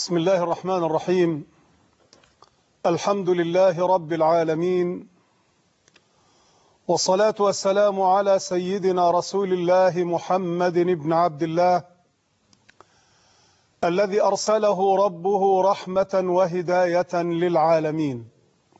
بسم الله الرحمن الرحيم. الحمد لله رب العالمين، والصلاة والسلام على سيدنا رسول الله محمد بن عبد الله الذي أرسله ربه رحمة وهداية للعالمين.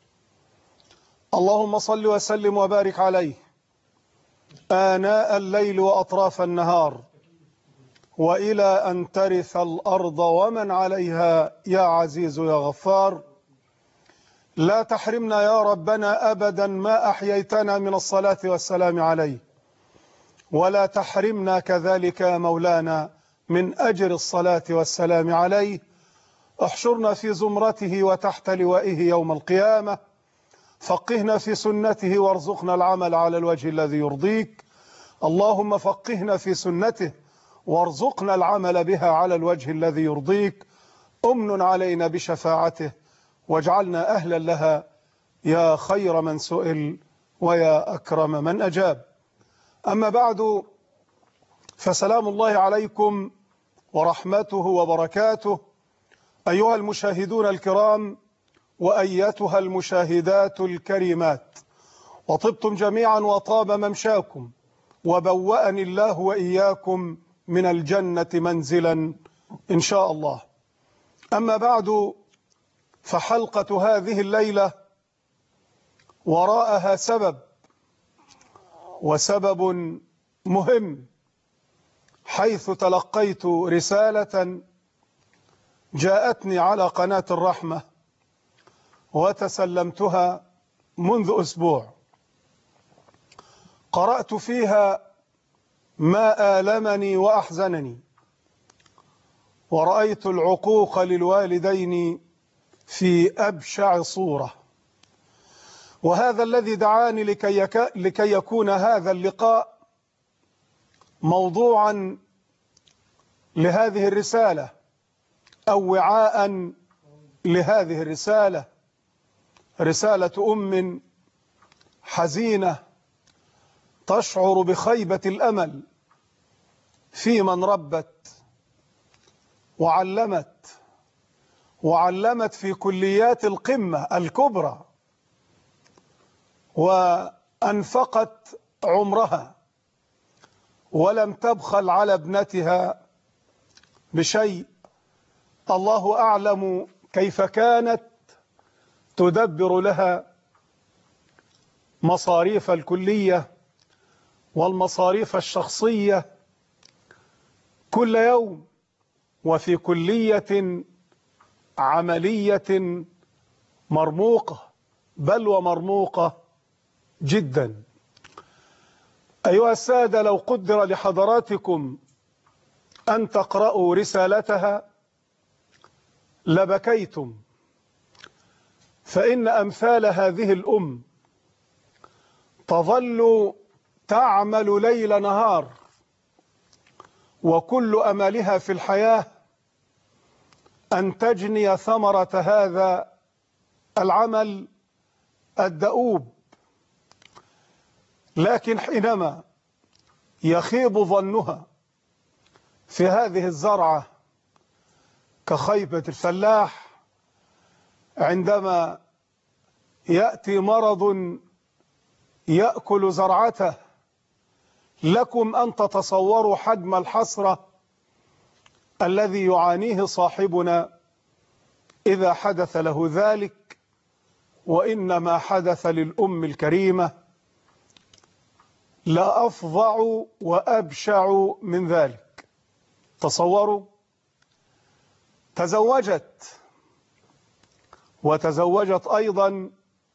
اللهم صل وسلم وبارك عليه آناء الليل وأطراف النهار وإلى أن ترث الأرض ومن عليها يا عزيز يا غفار. لا تحرمنا يا ربنا أبدا ما أحييتنا من الصلاة والسلام عليه، ولا تحرمنا كذلك مولانا من أجر الصلاة والسلام عليه. احشرنا في زمرته وتحت لوائه يوم القيامة، فقهنا في سنته وارزقنا العمل على الوجه الذي يرضيك. اللهم فقهنا في سنته وارزقنا العمل بها على الوجه الذي يرضيك. أمن علينا بشفاعته واجعلنا أهلا لها يا خير من سئل ويا أكرم من أجاب. أما بعد، فسلام الله عليكم ورحمته وبركاته أيها المشاهدون الكرام وأيتها المشاهدات الكريمات، وطبتم جميعا وطاب ممشاكم، وبوأني الله وإياكم من الجنة منزلا إن شاء الله. أما بعد، فحلقة هذه الليلة وراءها سبب مهم، حيث تلقيت رسالة جاءتني على قناة الرحمة وتسلمتها منذ أسبوع. قرأت فيها ما آلمني وأحزنني، ورأيت العقوق للوالدين في أبشع صورة، وهذا الذي دعاني لكي يكون هذا اللقاء موضوعا لهذه الرسالة أو وعاء لهذه الرسالة. رسالة أم حزينة تشعر بخيبة الأمل في من ربت وعلمت في كليات القمة الكبرى، وأنفقت عمرها ولم تبخل على ابنتها بشيء. الله أعلم كيف كانت تدبر لها مصاريف الكلية والمصاريف الشخصية كل يوم، وفي كلية عملية مرموقة، بل ومرموقة جدا. أيها السادة، لو قدر لحضراتكم أن تقرأوا رسالتها لبكيتم، فإن أمثال هذه الأم تظل تعمل ليل نهار، وكل أملها في الحياة أن تجني ثمرة هذا العمل الدؤوب. لكن حينما يخيب ظنها في هذه الزرعة كخيبة الفلاح عندما يأتي مرض يأكل زرعته، لكم أن تتصوروا حجم الحسرة الذي يعانيه صاحبنا إذا حدث له ذلك. وإنما حدث للأم الكريمة لا أفظع وأبشع من ذلك. تصوروا، وتزوجت أيضا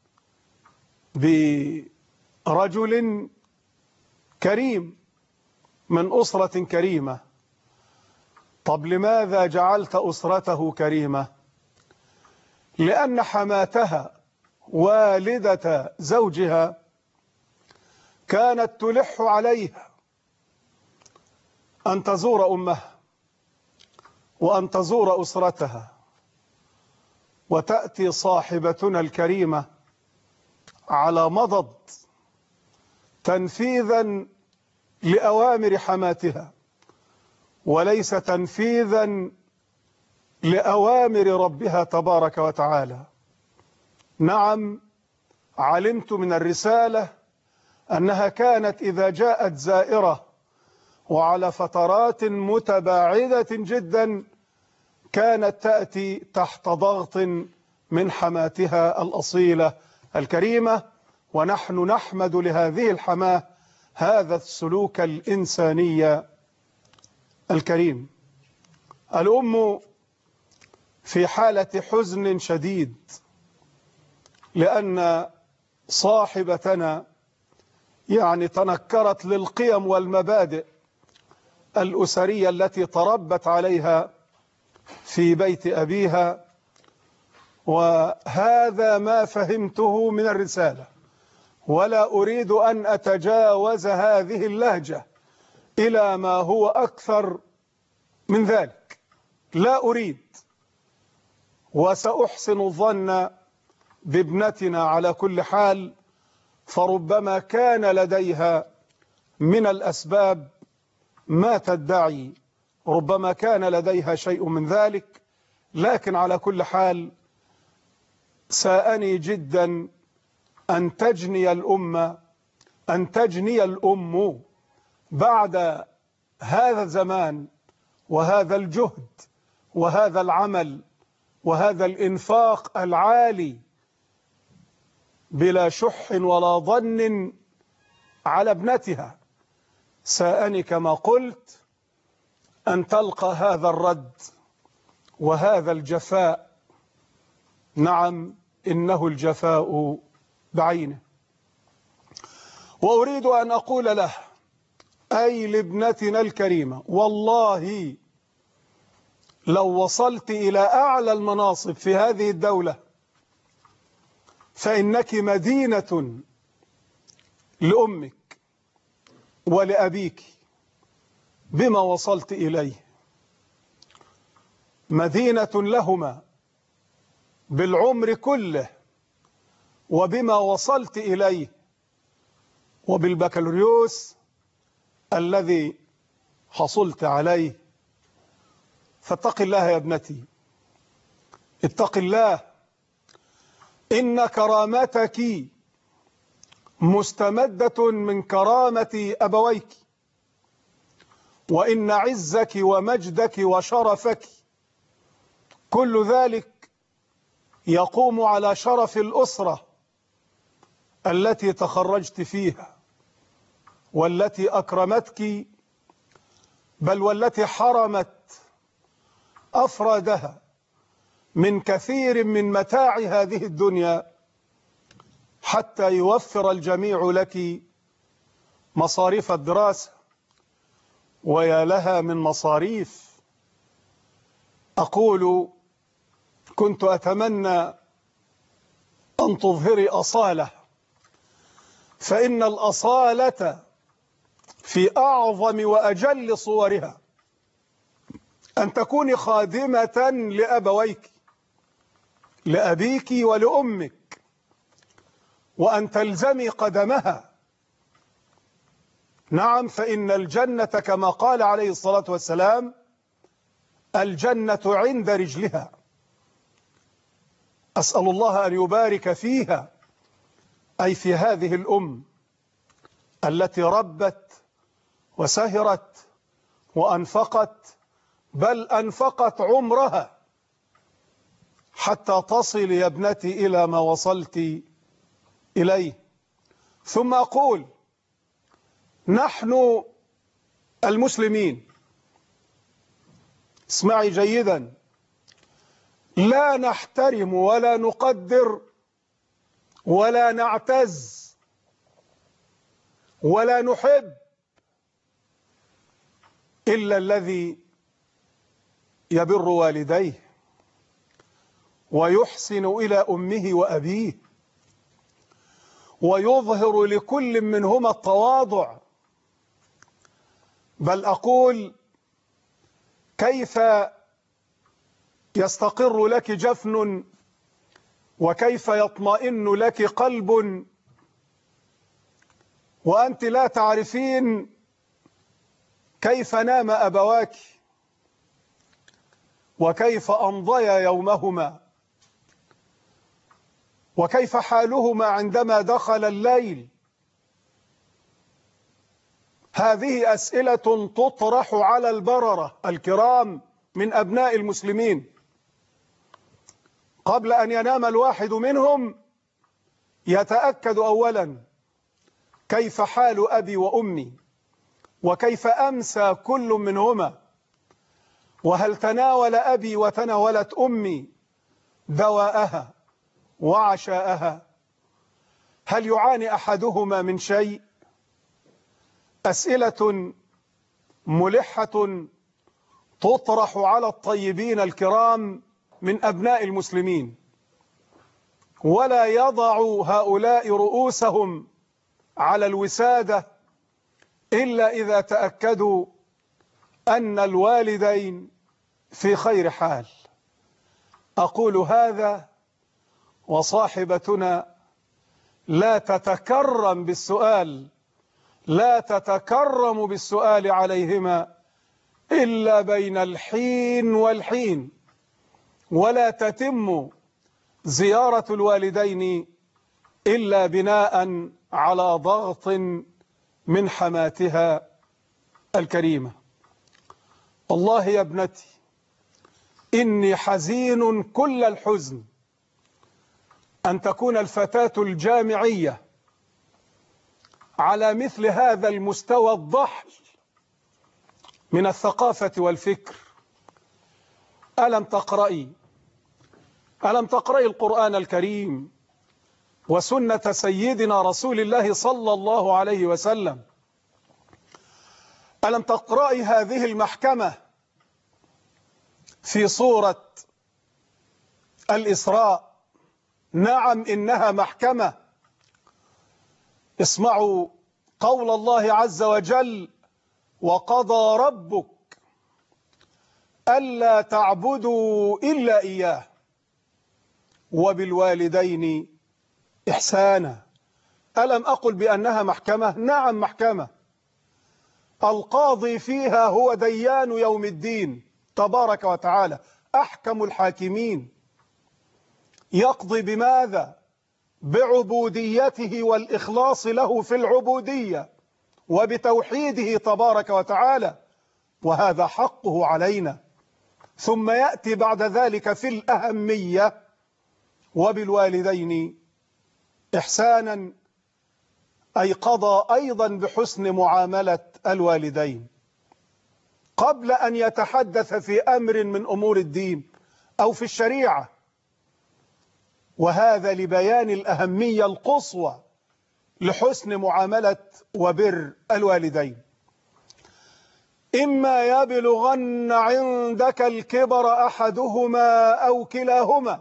برجل كريم من أسرة كريمة. طب لماذا جعلت أسرته كريمة؟ لأن حماتها والدة زوجها كانت تلح عليها أن تزور أمها وأن تزور أسرتها، وتأتي صاحبتنا الكريمة على مضض تنفيذا لأوامر حماتها، وليس تنفيذا لأوامر ربها تبارك وتعالى. نعم، علمت من الرسالة أنها كانت إذا جاءت زائرة وعلى فترات متباعدة جدا كانت تأتي تحت ضغط من حماتها الأصيلة الكريمة، ونحن نحمد لهذه الحماة هذا السلوك الإنساني الكريم. الأم في حالة حزن شديد لأن صاحبتنا تنكرت للقيم والمبادئ الأسرية التي تربت عليها في بيت أبيها، وهذا ما فهمته من الرسالة، ولا أريد أن أتجاوز هذه اللهجة إلى ما هو أكثر من ذلك، لا أريد. وسأحسن الظن بابنتنا على كل حال، فربما كان لديها من الأسباب ما تدعي، ربما كان لديها شيء من ذلك، لكن على كل حال ساءني جدا أن تجني الأم بعد هذا الزمان وهذا الجهد وهذا العمل وهذا الإنفاق العالي بلا شح ولا ظن على ابنتها. ساءني كما قلت أن تلقى هذا الرد وهذا الجفاء. نعم، إنه الجفاء بعينه. وأريد أن أقول له، أي لابنتنا الكريمة، والله لو وصلت إلى أعلى المناصب في هذه الدولة فإنك مدينة لأمك ولأبيك بما وصلت إليه، مدينة لهما بالعمر كله وبما وصلت إليه وبالبكالوريوس الذي حصلت عليه. فاتق الله يا ابنتي، اتق الله، إن كرامتك مستمدة من كرامة أبويك، وإن عزك ومجدك وشرفك كل ذلك يقوم على شرف الأسرة التي تخرجت فيها والتي أكرمتك، بل والتي حرمت أفرادها من كثير من متاع هذه الدنيا حتى يوفر الجميع لك مصاريف الدراسة. ويا لها من مصاريف. أقول كنت أتمنى أن تظهري أصالة، فإن الأصالة في أعظم وأجل صورها أن تكوني خادمة لأبويك، لأبيك ولأمك، وأن تلزمي قدمها. نعم، فإن الجنة كما قال عليه الصلاة والسلام الجنة عند رجلها. أسأل الله أن يبارك فيها، أي في هذه الأم التي ربت وسهرت وأنفقت، بل أنفقت عمرها حتى تصل يا ابنتي إلى ما وصلت إليه. ثم أقول نحن المسلمين، اسمعي جيدا، لا نحترم ولا نقدر ولا نعتز ولا نحب إلا الذي يبر والديه ويحسن إلى أمه وأبيه ويظهر لكل منهما التواضع. بل أقول كيف يستقر لك جفن وكيف يطمئن لك قلب وأنت لا تعرفين كيف نام أبواك وكيف أمضيا يومهما، وكيف حالهما عندما دخل الليل. هذه أسئلة تطرح على البررة الكرام من أبناء المسلمين قبل أن ينام الواحد منهم. يتأكد أولا كيف حال أبي وأمي، وكيف أمسى كل منهما، وهل تناول أبي وتناولت أمي دواءها وعشاءها، هل يعاني أحدهما من شيء. أسئلة ملحة تطرح على الطيبين الكرام من أبناء المسلمين، ولا يضع هؤلاء رؤوسهم على الوسادة إلا إذا تأكدوا أن الوالدين في خير حال. أقول هذا وصاحبتنا لا تتكرم بالسؤال، لا تتكرم بالسؤال عليهما إلا بين الحين والحين، ولا تتم زيارة الوالدين إلا بناء على ضغط من حماتها الكريمة. والله يا ابنتي إني حزين كل الحزن أن تكون الفتاة الجامعية على مثل هذا المستوى الضحل من الثقافة والفكر. ألم تقرأي القرآن الكريم وسنة سيدنا رسول الله صلى الله عليه وسلم؟ ألم تقرأي هذه المحكمة في سورة الإسراء؟ نعم إنها محكمة. اسمعوا قول الله عز وجل: وقضى ربك ألا تعبدوا إلا إياه وبالوالدين إحسانا. ألم أقل بأنها محكمة؟ نعم محكمة. القاضي فيها هو ديان يوم الدين تبارك وتعالى، أحكم الحاكمين. يقضي بماذا؟ بعبوديته والإخلاص له في العبودية وبتوحيده تبارك وتعالى، وهذا حقه علينا. ثم يأتي بعد ذلك في الأهمية: وبالوالدين إحسانا، أي قضى أيضا بحسن معاملة الوالدين قبل أن يتحدث في أمر من أمور الدين أو في الشريعة، وهذا لبيان الأهمية القصوى لحسن معاملة وبر الوالدين. إما يبلغن عندك الكبر أحدهما أو كلاهما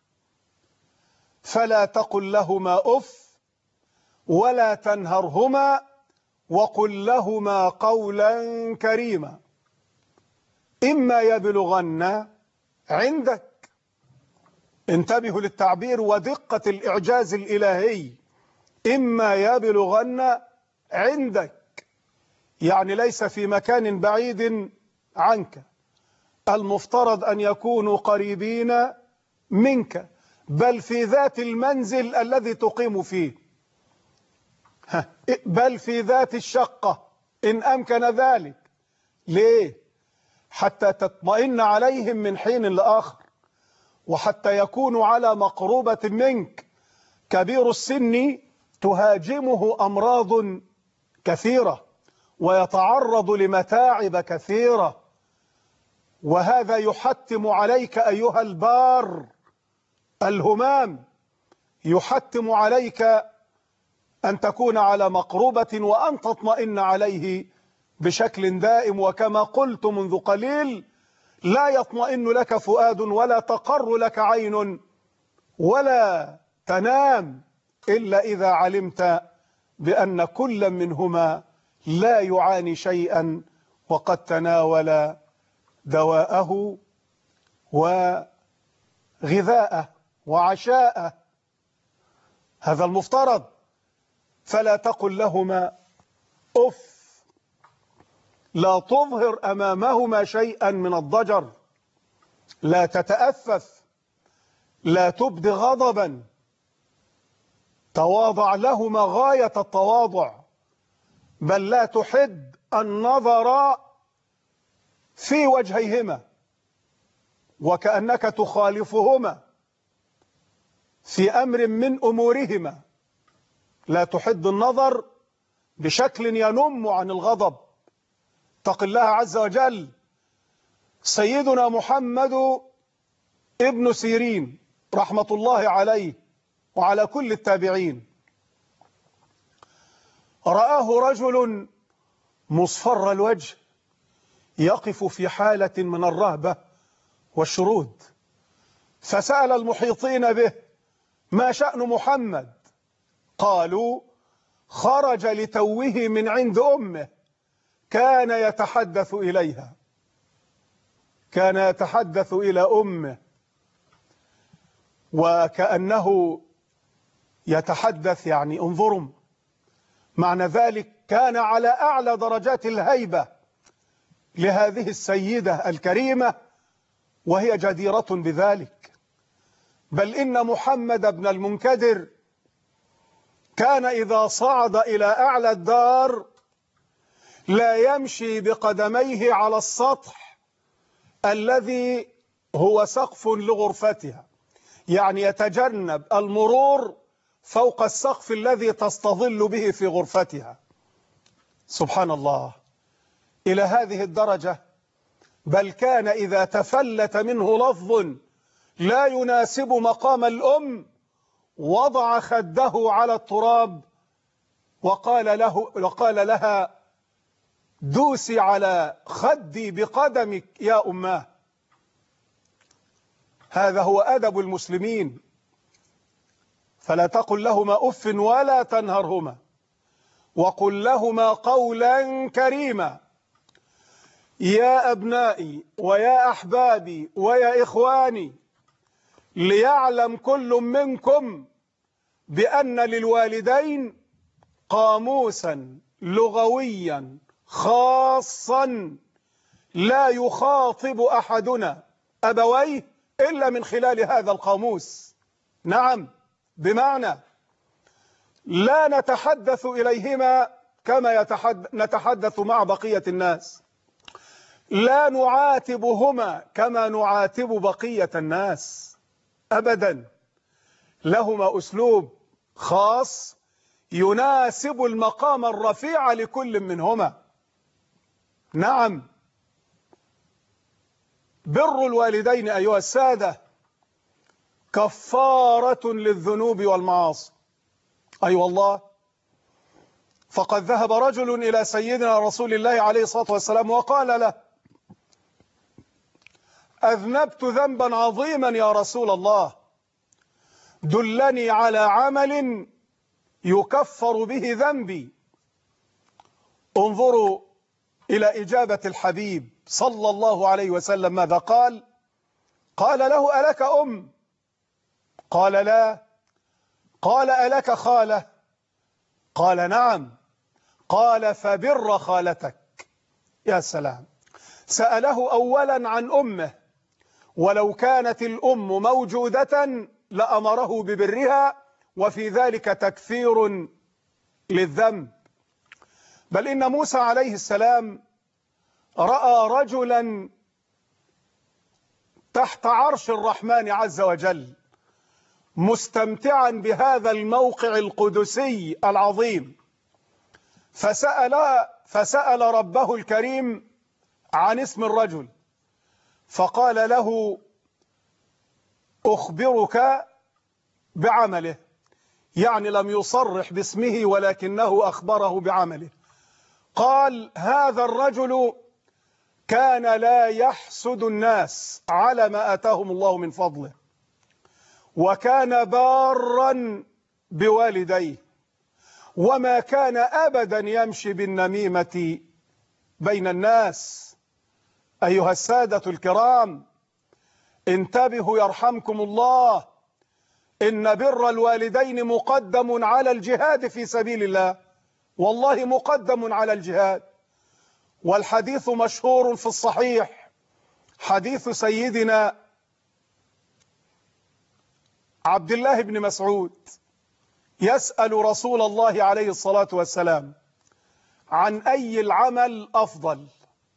فلا تقل لهما أف ولا تنهرهما وقل لهما قولا كريما. إما يبلغن عندك، انتبهوا للتعبير ودقة الإعجاز الإلهي. إما يبلغن عندك يعني ليس في مكان بعيد عنك، المفترض أن يكونوا قريبين منك، بل في ذات المنزل الذي تقيم فيه، بل في ذات الشقة إن أمكن ذلك. ليه؟ حتى تطمئن عليهم من حين لآخر، وحتى يكونوا على مقروبة منك. كبير السن تهاجمه أمراض كثيرة ويتعرض لمتاعب كثيرة، وهذا يحتم عليك أيها البار الهمام، يحتم عليك أن تكون على مقربة وأن تطمئن عليه بشكل دائم. وكما قلت منذ قليل: لا يطمئن لك فؤاد ولا تقر لك عين ولا تنام إلا إذا علمت بأن كل منهما لا يعاني شيئا وقد تناول دواءه وغذاءه وعشاءه. هذا المفترض. فلا تقل لهما أف، لا تظهر أمامهما شيئا من الضجر لا تتأفف، لا تبدي غضبا، تواضع لهما غاية التواضع، بل لا تحد النظر في وجهيهما وكأنك تخالفهما في أمر من أمورهما، لا تحد النظر بشكل ينم عن الغضب. اتق الله عز وجل. سيدنا محمد ابن سيرين رحمة الله عليه وعلى كل التابعين رآه رجل مصفر الوجه يقف في حالة من الرهبة والشرود، فسأل المحيطين به: ما شأن محمد؟ قالوا: خرج لتوه من عند أمه، كان يتحدث إليها، كان يتحدث إلى أمه، وكأنه يتحدث، يعني انظروا معنى ذلك، كان على أعلى درجات الهيبة لهذه السيدة الكريمة وهي جديرة بذلك. بل إن محمد بن المنكدر كان إذا صعد إلى أعلى الدار لا يمشي بقدميه على السطح الذي هو سقف لغرفتها، يعني يتجنب المرور فوق السقف الذي تستظل به في غرفتها. سبحان الله، إلى هذه الدرجة. بل كان إذا تفلت منه لفظ لا يناسب مقام الأم وضع خده على التراب وقال لها: دوسي على خدي بقدمك يا أماه. هذا هو أدب المسلمين. فلا تقل لهما أف ولا تنهرهما، وقل لهما قولا كريما. يا أبنائي ويا أحبابي ويا إخواني، ليعلم كل منكم بأن للوالدين قاموسا لغويا خاصا لا يخاطب أحدنا أبويه إلا من خلال هذا القاموس. نعم، بمعنى لا نتحدث إليهما كما نتحدث مع بقية الناس، لا نعاتبهما كما نعاتب بقية الناس أبدا. لهما أسلوب خاص يناسب المقام الرفيع لكل منهما. نعم، بر الوالدين أيها السادة كفارة للذنوب والمعاصي. أي والله، فقد ذهب رجل إلى سيدنا رسول الله عليه الصلاة والسلام وقال له: أذنبت ذنبا عظيما يا رسول الله، دلني على عمل يكفر به ذنبي. انظروا إلى إجابة الحبيب صلى الله عليه وسلم ماذا قال؟ قال له: ألك أم؟ قال: لا. قال: ألك خالة؟ قال: نعم. قال: فبر خالتك. يا سلام. سأله أولا عن أمه، ولو كانت الأم موجودة لأمره ببرها، وفي ذلك تكفير للذنب. بل إن موسى عليه السلام رأى رجلا تحت عرش الرحمن عز وجل مستمتعا بهذا الموقع القدسي العظيم، فسأل ربه الكريم عن اسم الرجل، فقال له: أخبرك بعمله، يعني لم يصرح باسمه ولكنه أخبره بعمله. قال: هذا الرجل كان لا يحسد الناس على ما آتاهم الله من فضله، وكان بارا بوالديه، وما كان أبدا يمشي بالنميمة بين الناس. أيها السادة الكرام، انتبهوا يرحمكم الله، إن بر الوالدين مقدم على الجهاد في سبيل الله، والله مقدم على الجهاد. والحديث مشهور في الصحيح، حديث سيدنا عبد الله بن مسعود يسأل رسول الله عليه الصلاة والسلام عن أي العمل أفضل؟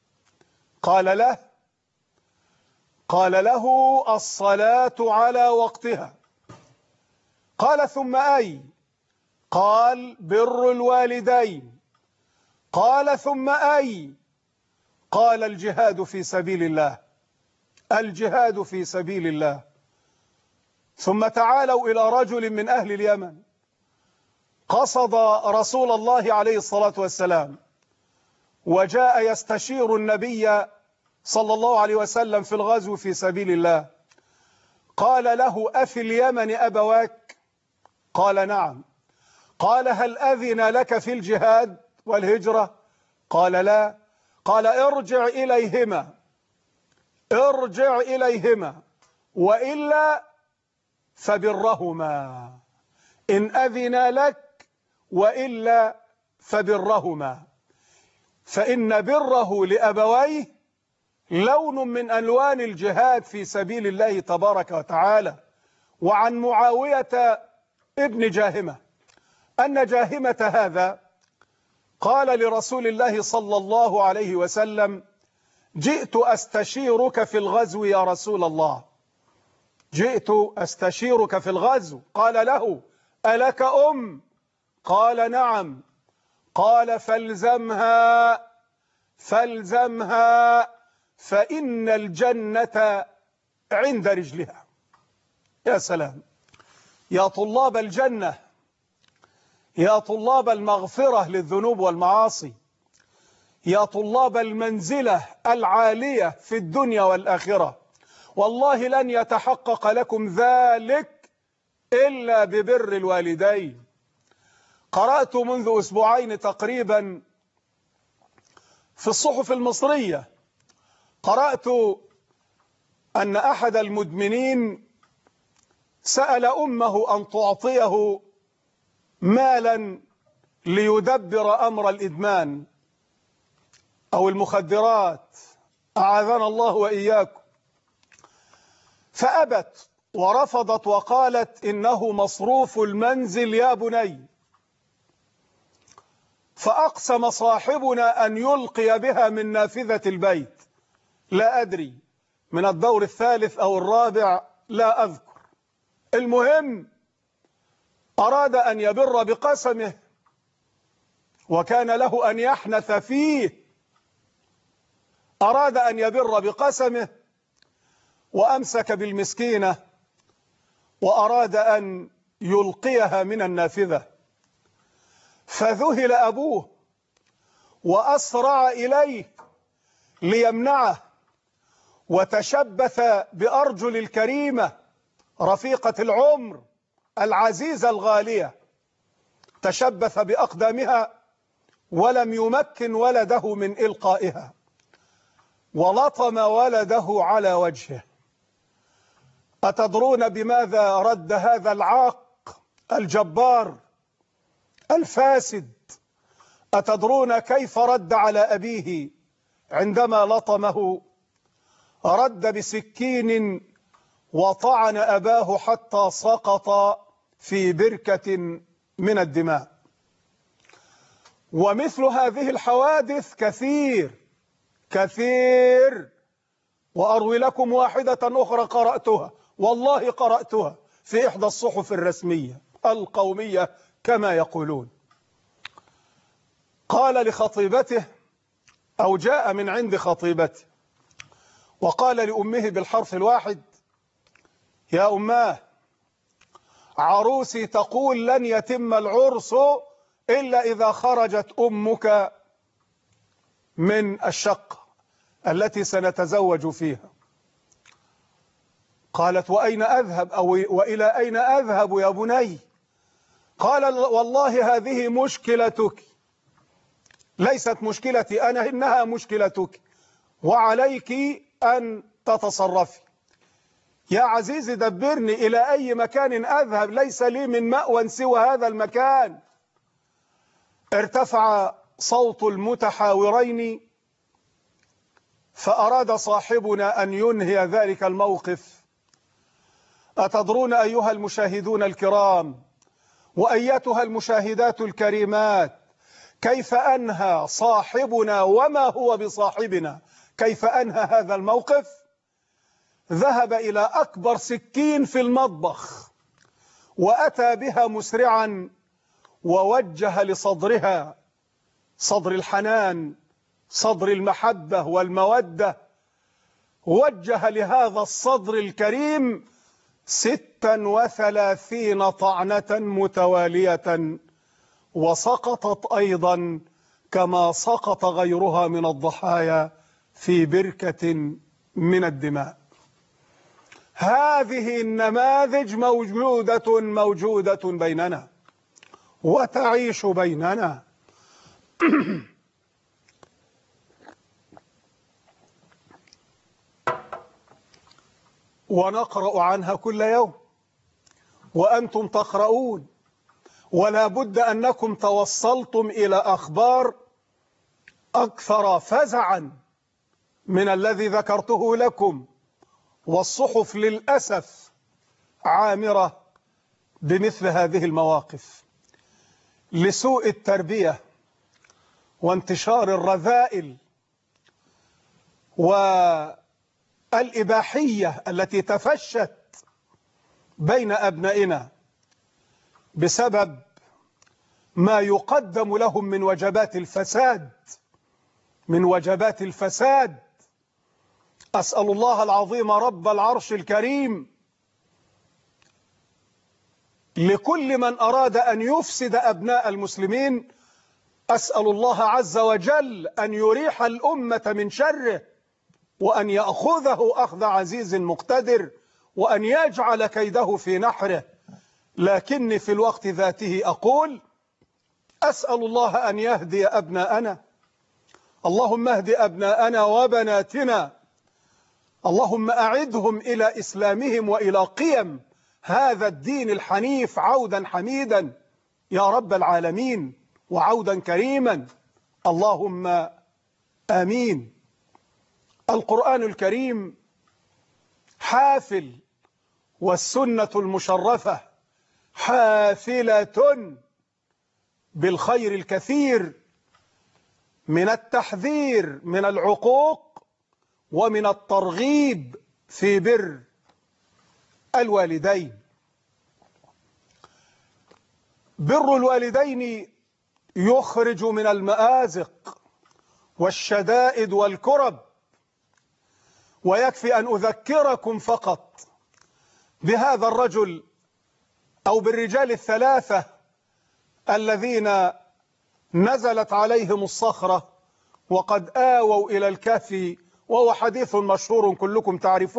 قال له الصلاة على وقتها. قال ثم أي؟ قال بر الوالدين. قال ثم أي؟ قال الجهاد في سبيل الله. الجهاد في سبيل الله. ثم تعالوا إلى رجل من أهل اليمن قصد رسول الله عليه الصلاة والسلام وجاء يستشير النبي صلى الله عليه وسلم في الغزو في سبيل الله. قال له أفي اليمن أبواك؟ قال نعم. قال هل أذن لك في الجهاد والهجرة؟ قال لا. قال ارجع إليهما وإلا فبرهما، إن أذن لك وإلا فبرهما، فإن بره لأبويه لون من ألوان الجهاد في سبيل الله تبارك وتعالى. وعن معاوية ابن جاهمة أن جاهمة هذا قال لرسول الله صلى الله عليه وسلم جئت أستشيرك في الغزو يا رسول الله، جئت أستشيرك في الغزو. قال له ألك أم؟ قال نعم. قال فالزمها فإن الجنة عند رجلها. يا سلام يا طلاب الجنة، يا طلاب المغفرة للذنوب والمعاصي، يا طلاب المنزلة العالية في الدنيا والآخرة، والله لن يتحقق لكم ذلك إلا ببر الوالدين. قرأت منذ أسبوعين تقريبا في الصحف المصرية، قرأت أن أحد المدمنين سأل أمه أن تعطيه مالا ليدبر أمر الإدمان أو المخدرات، أعاذنا الله وإياكم، فأبت ورفضت وقالت إنه مصروف المنزل يا بني. فأقسم صاحبنا أن يلقي بها من نافذة البيت، لا أدري من الدور الثالث أو الرابع لا أذكر. المهم أراد أن يبر بقسمه وكان له أن يحنث فيه، أراد أن يبر بقسمه وأمسك بالمسكينة وأراد أن يلقيها من النافذة، فذهل أبوه وأسرع إليه ليمنعه وتشبث بأرجل الكريمة رفيقة العمر العزيزة الغالية، تشبث بأقدامها ولم يمكن ولده من إلقائها ولطم ولده على وجهه. أتدرون بماذا رد هذا العاق الجبار الفاسد؟ أتدرون كيف رد على أبيه عندما لطمه؟ رد بسكين وطعن أباه حتى سقط في بركة من الدماء. ومثل هذه الحوادث كثير، وأروي لكم واحدة أخرى قرأتها، والله قرأتها في إحدى الصحف الرسمية القومية كما يقولون. قال لخطيبته أو جاء من عند خطيبته وقال لأمه بالحرف الواحد يا أماه عروسي تقول لن يتم العرس إلا إذا خرجت أمك من الشقة التي سنتزوج فيها. قالت وأين أذهب أو وإلى أين أذهب يا بني؟ قال والله هذه مشكلتك، ليست مشكلتي أنا، إنها مشكلتك وعليك أن تتصرفي. يا عزيزي دبرني إلى أي مكان أذهب، ليس لي من مأوى سوى هذا المكان. ارتفع صوت المتحاورين فأراد صاحبنا أن ينهي ذلك الموقف. أتدرون أيها المشاهدون الكرام وأيتها المشاهدات الكريمات كيف أنهى صاحبنا وما هو بصاحبنا، كيف أنهى هذا الموقف؟ ذهب إلى أكبر سكين في المطبخ وأتى بها مسرعا ووجه لصدرها، صدر الحنان، صدر المحبة والمودة، وجه لهذا الصدر الكريم 36 طعنة متوالية، وسقطت أيضا كما سقط غيرها من الضحايا في بركة من الدماء. هذه النماذج موجودة بيننا وتعيش بيننا. ونقرأ عنها كل يوم وأنتم تقرؤون، ولا بد أنكم توصلتم إلى أخبار أكثر فزعا من الذي ذكرته لكم، والصحف للأسف عامرة بمثل هذه المواقف لسوء التربية وانتشار الرذائل والإباحية التي تفشت بين أبنائنا بسبب ما يقدم لهم من وجبات الفساد. أسأل الله العظيم رب العرش الكريم لكل من أراد أن يفسد أبناء المسلمين، أسأل الله عز وجل أن يريح الأمة من شره، وأن يأخذه أخذ عزيز مقتدر، وأن يجعل كيده في نحره. لكني في الوقت ذاته أقول أسأل الله أن يهدي أبناءنا. اللهم اهد أبناءنا وبناتنا، اللهم أعدهم إلى إسلامهم وإلى قيم هذا الدين الحنيف عودا حميدا يا رب العالمين، وعودا كريما، اللهم آمين. القرآن الكريم حافل، والسنة المشرفة حافلة بالخير الكثير، من التحذير من العقوق ومن الترغيب في بر الوالدين. بر الوالدين يخرج من المآزق والشدائد والكرب، ويكفي أن أذكركم فقط بهذا الرجل أو بالرجال الثلاثة الذين نزلت عليهم الصخرة وقد آووا إلى الكهف، وهو حديث مشهور كلكم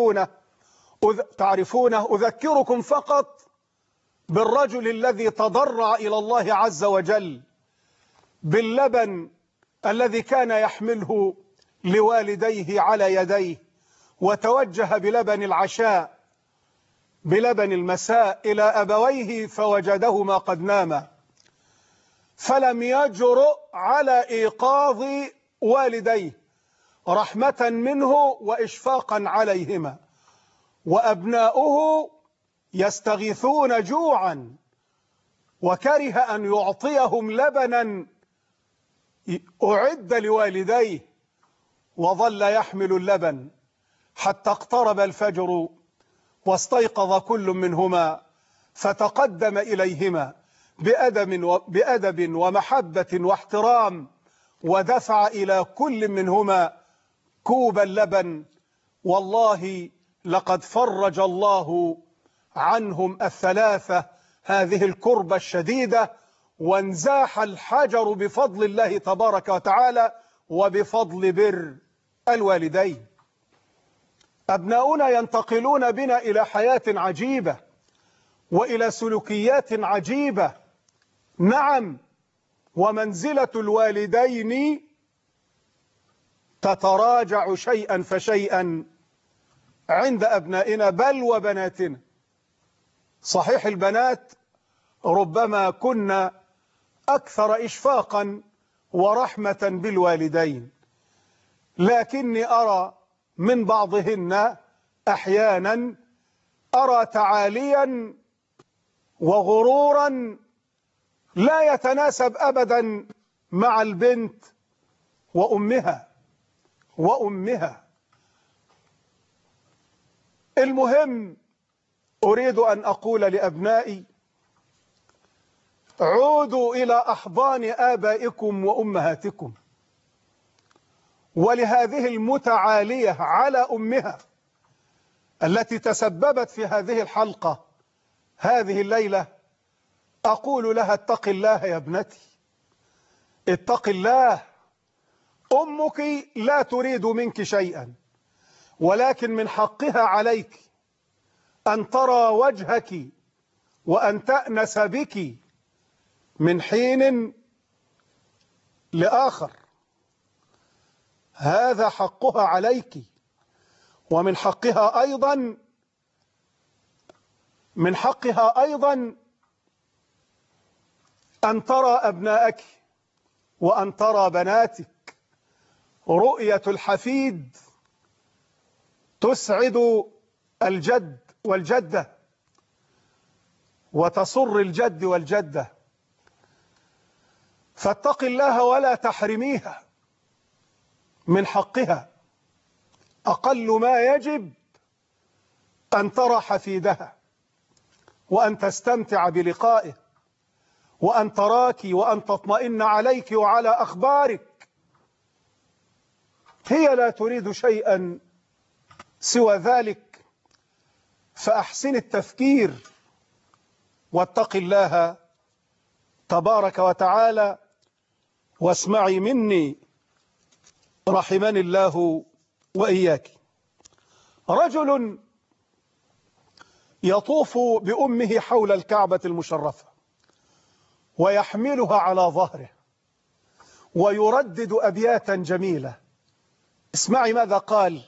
تعرفونه. أذكركم فقط بالرجل الذي تضرع إلى الله عز وجل باللبن الذي كان يحمله لوالديه على يديه، وتوجه بلبن العشاء بلبن المساء إلى أبويه فوجدهما قد ناما، فلم يجرؤ على إيقاظ والديه رحمة منه وإشفاقا عليهما، وأبناؤه يستغيثون جوعا، وكره أن يعطيهم لبنا أعد لوالديه، وظل يحمل اللبن حتى اقترب الفجر، واستيقظ كل منهما فتقدم إليهما بأدب ومحبة واحترام، ودفع إلى كل منهما كوب اللبن. والله لقد فرج الله عنهم الثلاثة هذه الكربة الشديدة، وانزاح الحجر بفضل الله تبارك وتعالى وبفضل بر الوالدين. أبناؤنا ينتقلون بنا إلى حياة عجيبة وإلى سلوكيات عجيبة. نعم، ومنزلة الوالدين تتراجع شيئا فشيئا عند أبنائنا بل وبناتنا. صحيح البنات ربما كنا أكثر إشفاقا ورحمة بالوالدين، لكني أرى من بعضهن أحيانا أرى تعاليا وغرورا لا يتناسب أبدا مع البنت وأمها. المهم أريد أن أقول لأبنائي: عودوا إلى أحضان آبائكم وأمهاتكم. ولهذه المتعالية على أمها التي تسببت في هذه الحلقة هذه الليلة أقول لها: اتق الله يا ابنتي، اتق الله. أمك لا تريد منك شيئا، ولكن من حقها عليك أن ترى وجهك وأن تأنس بك من حين لآخر. هذا حقها عليك. ومن حقها أيضا أن ترى أبنائك وأن ترى بناتك. رؤية الحفيد تسعد الجد والجدة وتسر الجد والجدة. فاتق الله ولا تحرميها من حقها. أقل ما يجب أن ترى حفيدها وأن تستمتع بلقائه وأن تراك وأن تطمئن عليك وعلى أخبارك. هي لا تريد شيئا سوى ذلك. فأحسن التفكير واتق الله تبارك وتعالى. واسمعي مني رحمني الله وإياك. رجل يطوف بأمه حول الكعبة المشرفة ويحملها على ظهره ويردد أبياتا جميلة. اسمعي ماذا قال: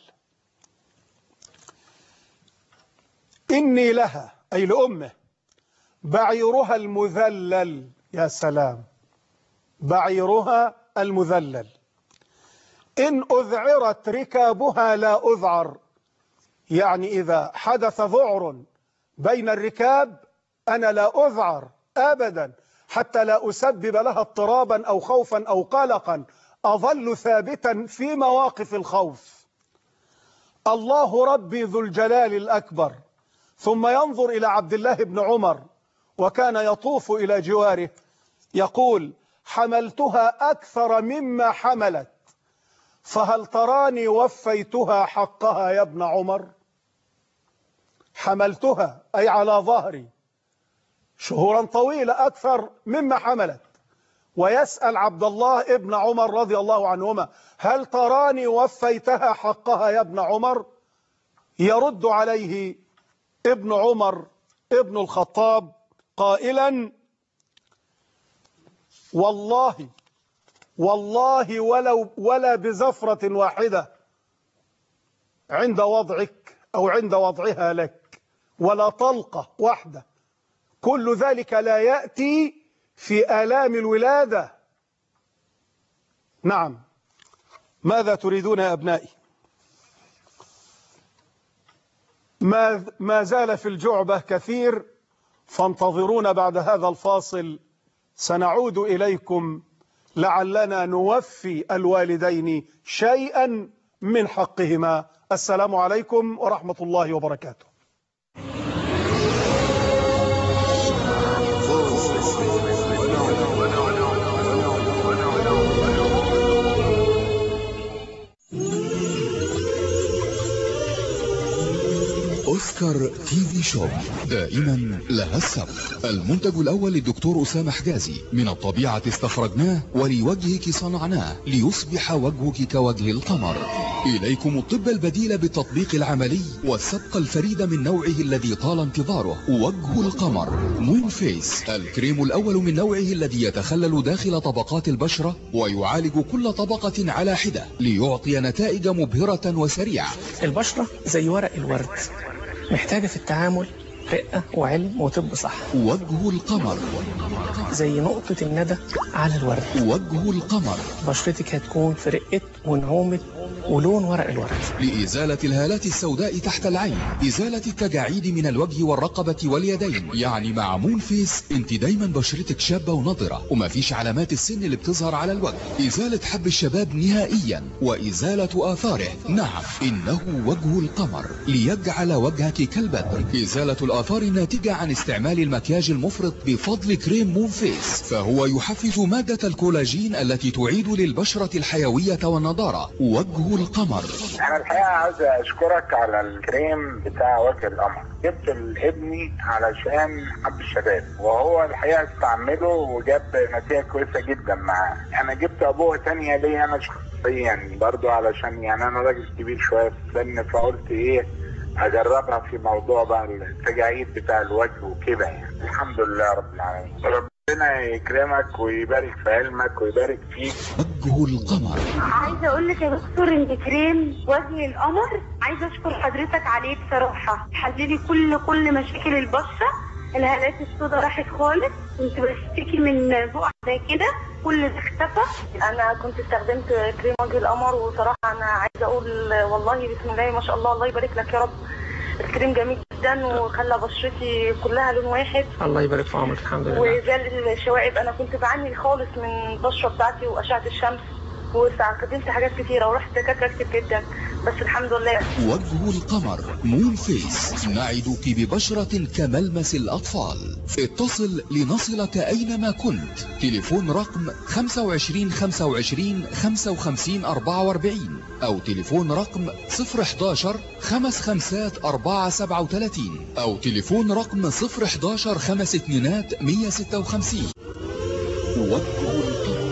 إني لها، أي لأمه، بعيرها المذلل. يا سلام، بعيرها المذلل، إن أذعرت ركابها لا أذعر. يعني إذا حدث ذعر بين الركاب أنا لا أذعر أبدا، حتى لا أسبب لها اضطرابا أو خوفا أو قلقا، أظل ثابتا في مواقف الخوف. الله ربي ذو الجلال الأكبر. ثم ينظر إلى عبد الله بن عمر وكان يطوف إلى جواره يقول: حملتها أكثر مما حملت، فهل تراني وفيتها حقها يا ابن عمر؟ حملتها أي على ظهري شهورا طويلة أكثر مما حملت. ويسأل عبد الله ابن عمر رضي الله عنهما: هل تراني وفيتها حقها يا ابن عمر؟ يرد عليه ابن عمر ابن الخطاب قائلا: والله ولا بزفرة واحدة عند وضعك أو عند وضعها لك، ولا طلقة واحدة. كل ذلك لا يأتي في آلام الولادة. نعم. ماذا تريدون يا أبنائي؟ ما زال في الجعبة كثير، فانتظرونا بعد هذا الفاصل. سنعود إليكم لعلنا نوفي الوالدين شيئا من حقهما. السلام عليكم ورحمة الله وبركاته. أوسكار تي في شوب، دائما لها السبق. المنتج الأول للدكتور أسامة حجازي، من الطبيعة استخرجناه ولوجهك صنعناه ليصبح وجهك كوجه القمر. إليكم الطب البديل بالتطبيق العملي والسبق الفريد من نوعه الذي طال انتظاره، وجه القمر مون فيس، الكريم الأول من نوعه الذي يتخلل داخل طبقات البشرة ويعالج كل طبقة على حدة ليعطي نتائج مبهرة وسريعة. البشرة زي ورق الورد، محتاجة في التعامل رقة وعلم وطب صح. وجه القمر زي نقطة الندى على الورد. وجه القمر، بشرتك هتكون في رقة ونعومة ولون ورق الورد. لإزالة الهالات السوداء تحت العين، إزالة التجاعيد من الوجه والرقبة واليدين. يعني مع مون فيس انت دايما بشرتك شابة ونضرة وما فيش علامات السن اللي بتظهر على الوجه. إزالة حب الشباب نهائيا وإزالة آثاره. نعم، إنه وجه القمر ليجعل وجهك كالبدر. إزالة الآثار الناتجة عن استعمال المكياج المفرط بفضل كريم مون فيس، فهو يحفز مادة الكولاجين التي تعيد للبشرة الحيوية والنضارة. وجه القمر. أنا الحقيقة عايز أشكرك على الكريم بتاع وجه القمر. جبت لابني علشان حب الشباب، وهو الحقيقة استعمله وجاب نتيجة كويسة جدا معاه. أنا جبت أبوه تانية ليا أنا شخصيا برضو، علشان يعني أنا راجل كبير شوية في السن، فقلت إيه أجربها في موضوع بقى التجاعيد بتاع الوجه وكده. يعني الحمد لله رب العالمين. ربنا يكرمك ويبارك في علمك ويبارك فيك. وجه القمر. عايزه اقول لك يا دكتور ان كريم وجه القمر عايزه اشكر حضرتك عليه بصراحه. حللي كل مشاكل البشره، الهالات السوداء راحت خالص، كنت بشتكي من بقع زي كده كل ده اختفى. انا كنت استخدمت كريم وجه القمر، وصراحه انا عايزه اقول والله بسم الله ما شاء الله، الله يبارك لك يا رب. الكريم جميل جدا وخلى بشرتي كلها لون واحد. الله يبارك في عمرك. الحمد لله. وزال الشوائب. انا كنت بعاني خالص من البشره بتاعتي واشعه الشمس، واستخدمت حاجات كتيره ورحت دكاتره كتير جدا، بس الحمد لله. وجه القمر مون فيس، نعدك ببشرة كملمس الأطفال. اتصل لنصلك أينما كنت. تليفون رقم 25 25 55 44 أو تليفون رقم 011 55 437 أو تليفون رقم 011 52 156. وجه القمر.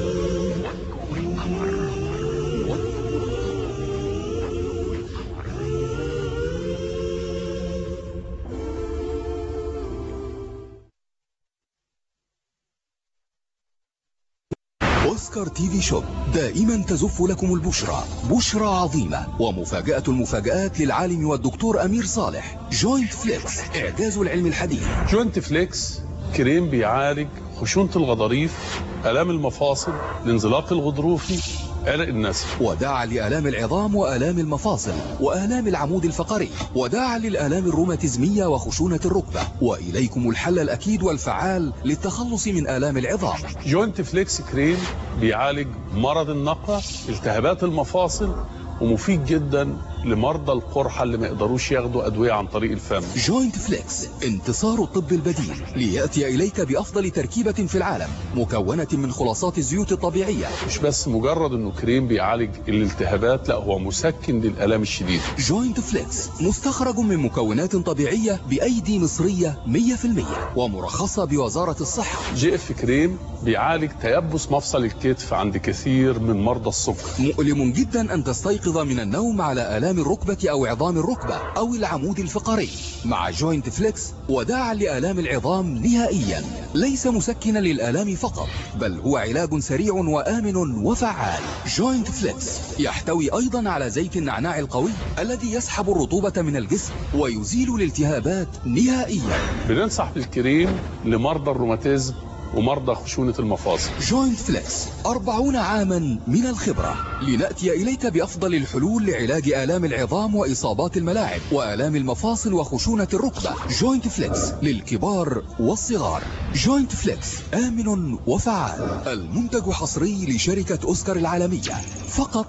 أوسكار تي في شوب دائما تزف لكم البشرى، بشرى عظيمة ومفاجأة المفاجآت للعالم والدكتور أمير صالح. جوينت فليكس، إعجاز العلم الحديث. جوينت فليكس كريم بيعالج خشونة الغضاريف، آلام المفاصل، الانزلاق الغضروفي، عرق النسل، وداعا لآلام العظام وآلام المفاصل وآلام العمود الفقري، وداعا للآلام الروماتيزمية وخشونة الركبة. وإليكم الحل الأكيد والفعال للتخلص من آلام العظام. جوينت فليكس كريم بيعالج مرض النقع، التهابات المفاصل، ومفيد جدا لمرضى القرحة اللي ما يقدروش ياخدوا أدوية عن طريق الفم. جوينت فليكس، انتصار الطب البديل ليأتي إليك بأفضل تركيبة في العالم، مكونة من خلاصات الزيوت الطبيعية. مش بس مجرد انه كريم بيعالج الالتهابات، لا هو مسكن للآلام الشديدة. جوينت فليكس مستخرج من مكونات طبيعية بأيدي مصرية 100% ومرخصة بوزارة الصحة. جي اف كريم بيعالج تيبس مفصل الكتف عند كثير من مرضى السكر. مؤلم جدا أن تستيقظ من النوم على آلام الركبة أو عظام الركبة أو العمود الفقري. مع جوينت فليكس وداعا لآلام العظام نهائيا، ليس مسكنا للآلام فقط، بل هو علاج سريع وآمن وفعال. جوينت فليكس يحتوي أيضا على زيت النعناع القوي الذي يسحب الرطوبة من الجسم ويزيل الالتهابات نهائيا. بننصح بالكريم لمرضى الروماتيزم ومرضى خشونة المفاصل. جوينت فليكس 40 عاما من الخبرة، لنأتي إليك بأفضل الحلول لعلاج آلام العظام وإصابات الملاعب وآلام المفاصل وخشونة الركبة. جوينت فليكس للكبار والصغار. جوينت فليكس آمن وفعال. المنتج حصري لشركة أوسكار العالمية، فقط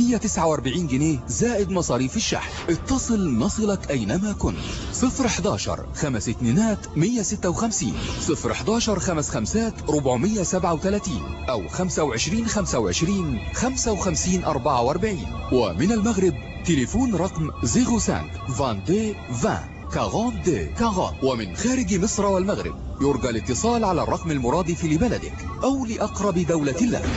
149 جنيه زائد مصاريف الشحن. اتصل نصلك أينما كنت. 011 52 156 011 55 437 أو 25 25 55 44. ومن المغرب تليفون رقم 05 22 20 42 40. ومن خارج مصر والمغرب يرجى الاتصال على الرقم المرادف لبلدك أو لأقرب دولة لك.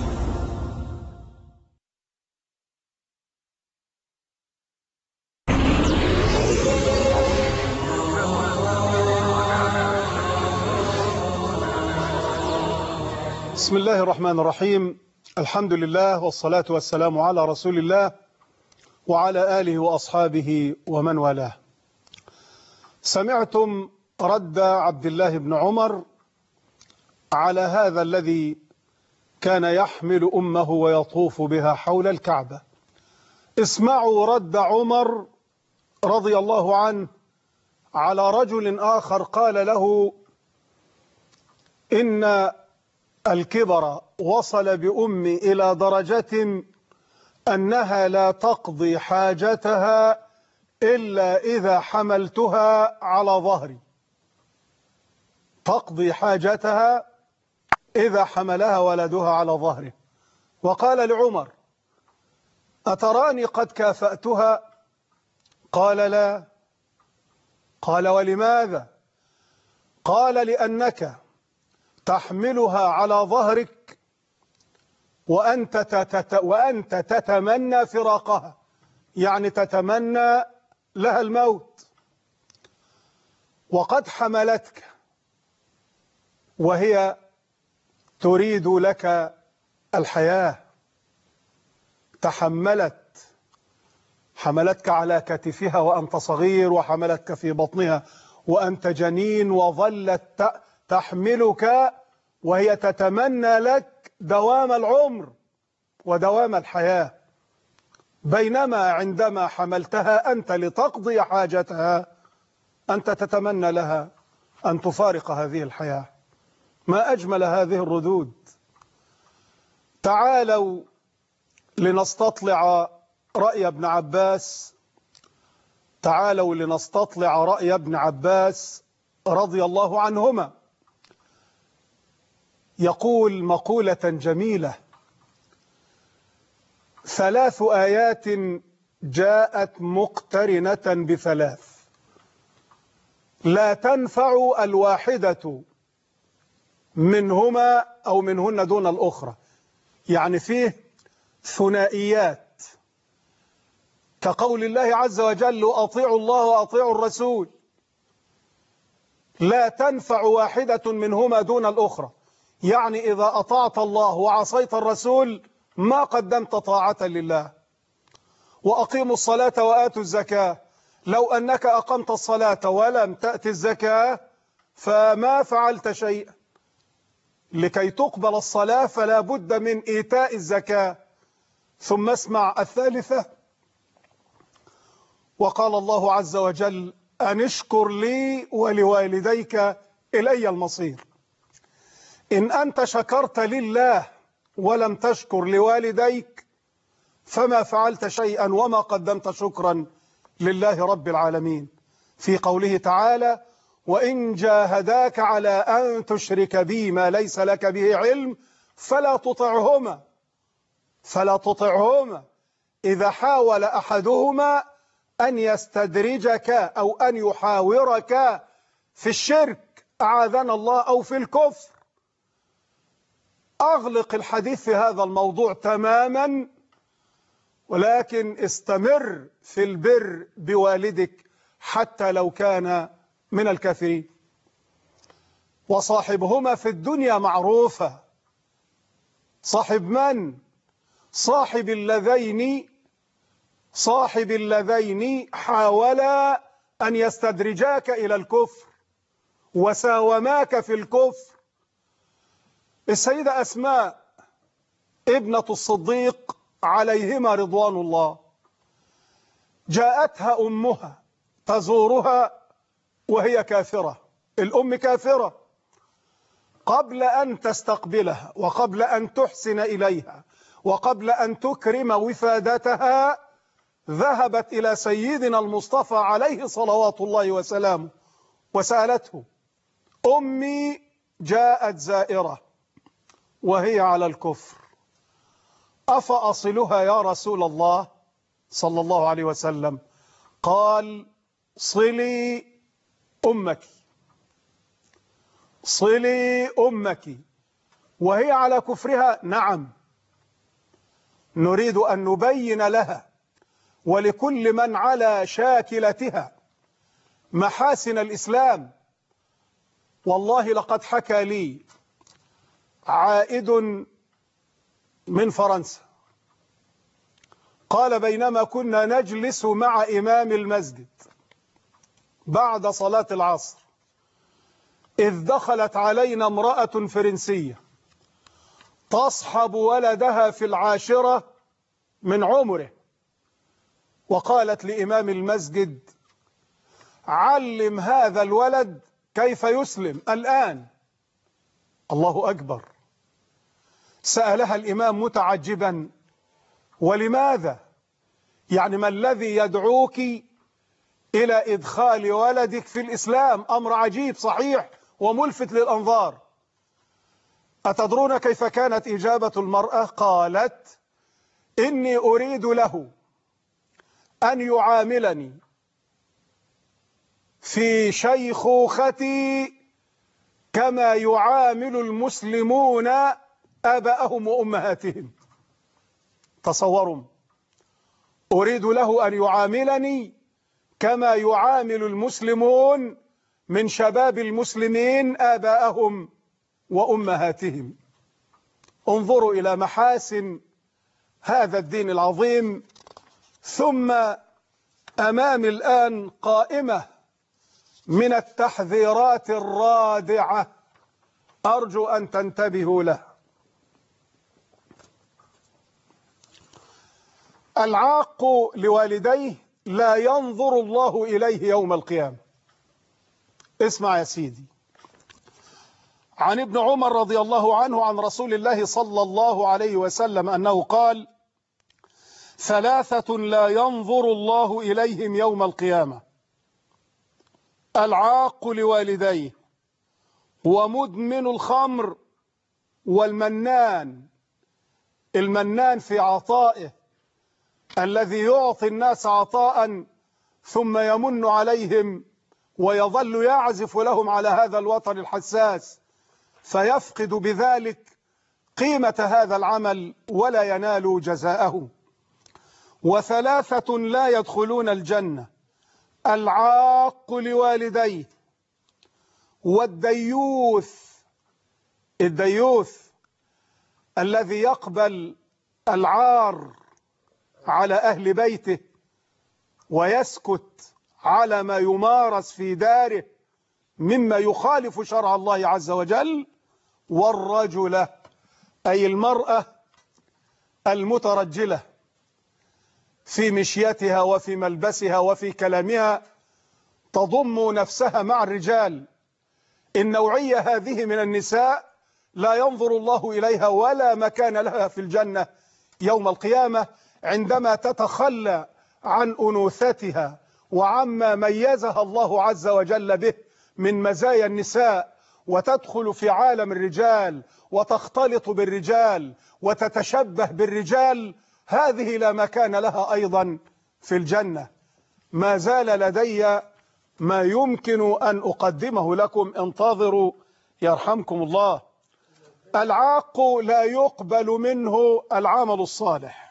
بسم الله الرحمن الرحيم. الحمد لله والصلاة والسلام على رسول الله وعلى آله وأصحابه ومن والاه. سمعتم رد عبد الله بن عمر على هذا الذي كان يحمل أمه ويطوف بها حول الكعبة، اسمعوا رد عمر رضي الله عنه على رجل آخر قال له إن الكبر وصل بأمي إلى درجة أنها لا تقضي حاجتها إلا إذا حملتها على ظهري. تقضي حاجتها إذا حملها ولدها على ظهره. وقال لعمر: أتراني قد كافأتها؟ قال: لا. قال: ولماذا؟ قال: لأنك تحملها على ظهرك وأنت تتمنى فراقها، يعني تتمنى لها الموت، وقد حملتك وهي تريد لك الحياة. حملتك على كتفها وأنت صغير، وحملتك في بطنها وأنت جنين، وظلت تحملك وهي تتمنى لك دوام العمر ودوام الحياة، بينما عندما حملتها أنت لتقضي حاجتها أنت تتمنى لها أن تفارق هذه الحياة. ما أجمل هذه الردود. تعالوا لنستطلع رأي ابن عباس. تعالوا لنستطلع رأي ابن عباس رضي الله عنهما. يقول مقولة جميلة: 3 آيات جاءت مقترنة ب3 لا تنفع الواحدة منهما أو منهن دون الأخرى. يعني فيه ثنائيات، كقول الله عز وجل: أطيعوا الله وأطيعوا الرسول. لا تنفع واحدة منهما دون الأخرى، يعني إذا أطعت الله وعصيت الرسول ما قدمت طاعة لله. وأقيموا الصلاة وآتوا الزكاة. لو أنك أقمت الصلاة ولم تأتي الزكاة فما فعلت شيئا. لكي تقبل الصلاة فلا بد من إيتاء الزكاة. ثم اسمع الثالثة: وقال الله عز وجل: أن اشكر لي ولوالديك إلي المصير. إن أنت شكرت لله ولم تشكر لوالديك فما فعلت شيئا وما قدمت شكرا لله رب العالمين. في قوله تعالى: وإن جاهداك على أن تشرك بي ما ليس لك به علم فلا تطعهما إذا حاول أحدهما أن يستدرجك أو أن يحاورك في الشرك أعاذنا الله أو في الكفر. أغلق الحديث في هذا الموضوع تماما، ولكن استمر في البر بوالدك حتى لو كان من الكافرين. وصاحبهما في الدنيا معروفة. صاحب من؟ صاحب اللذين حاولا أن يستدرجاك إلى الكفر وساوماك في الكفر. السيدة أسماء ابنة الصديق عليهما رضوان الله، جاءتها أمها تزورها وهي كافرة. الأم كافرة. قبل أن تستقبلها وقبل أن تحسن إليها وقبل أن تكرم وفادتها ذهبت إلى سيدنا المصطفى عليه صلوات الله وسلامه وسألته: أمي جاءت زائرة وهي على الكفر، أفأصلها يا رسول الله صلى الله عليه وسلم؟ قال: صلي أمك وهي على كفرها. نعم، نريد أن نبين لها ولكل من على شاكلتها محاسن الإسلام. والله لقد حكى لي عائد من فرنسا، قال: بينما كنا نجلس مع إمام المسجد بعد صلاة العصر إذ دخلت علينا امرأة فرنسية تصحب ولدها في 10 من عمره وقالت لإمام المسجد: علم هذا الولد كيف يسلم الآن. الله أكبر. سألها الإمام متعجبا: ولماذا؟ يعني ما الذي يدعوك إلى إدخال ولدك في الإسلام؟ أمر عجيب صحيح وملفت للأنظار. أتدرون كيف كانت إجابة المرأة؟ قالت: إني أريد له أن يعاملني في شيخوختي كما يعامل المسلمون آباءهم وأمهاتهم. تصوروا، أريد له أن يعاملني كما يعامل المسلمون من شباب المسلمين آباءهم وأمهاتهم. انظروا إلى محاسن هذا الدين العظيم. ثم أمامي الآن قائمة من التحذيرات الرادعة أرجو أن تنتبهوا له. العاق لوالديه لا ينظر الله إليه يوم القيامة. اسمع يا سيدي، عن ابن عمر رضي الله عنه عن رسول الله صلى الله عليه وسلم أنه قال: ثلاثة لا ينظر الله إليهم يوم القيامة: العاق لوالديه، ومدمن الخمر، والمنان. المنان في عطائه، الذي يعطي الناس عطاء ثم يمن عليهم ويظل يعزف لهم على هذا الوتر الحساس، فيفقد بذلك قيمة هذا العمل ولا ينال جزاءه. وثلاثة لا يدخلون الجنة: العاق لوالديه، والديوث. الديوث الذي يقبل العار على أهل بيته ويسكت على ما يمارس في داره مما يخالف شرع الله عز وجل. والرجلة أي المرأة المترجلة في مشيتها وفي ملبسها وفي كلامها، تضم نفسها مع الرجال. النوعية هذه من النساء لا ينظر الله إليها ولا مكان لها في الجنة يوم القيامة، عندما تتخلى عن أنوثتها وعما ميزها الله عز وجل به من مزايا النساء، وتدخل في عالم الرجال وتختلط بالرجال وتتشبه بالرجال. هذه لا مكان لها أيضا في الجنة. ما زال لدي ما يمكن أن أقدمه لكم، انتظروا يرحمكم الله. العاق لا يقبل منه العمل الصالح.